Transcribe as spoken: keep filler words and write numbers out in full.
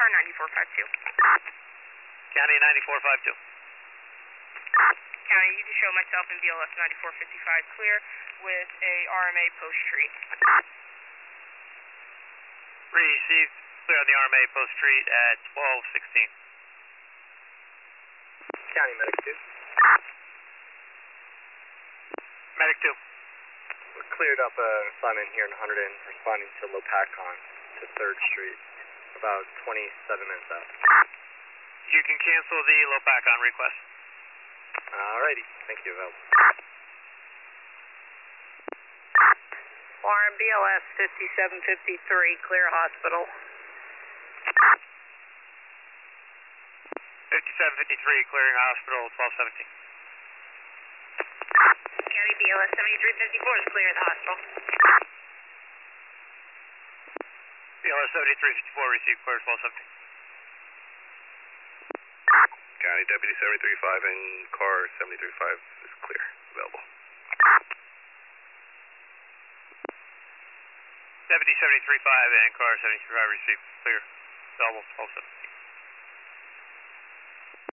ninety-four five two. County ninety-four five two. County, you can show myself in B L S ninety-four fifty-five clear with a R M A post street. Received clear on the R M A post street at twelve sixteen. County Medic two. Medic two. We cleared up a assignment here in Hunterdon responding to Lopakon to third street, about twenty-seven minutes out. You can cancel the Lopakon request. Alrighty, thank you, Val. Warren, B L S fifty-seven fifty-three, clear hospital. fifty-seven fifty-three, clearing hospital, twelve seventeen. County B L S seventy-three fifty-four is clear at the hospital. B L S seventy-three fifty-four, received clear, twelve seventeen. County Deputy seventy-three five and car seventy-three five is clear, available. Deputy seventy-three five and car seventy-three five, received clear, available, twelve seventeen.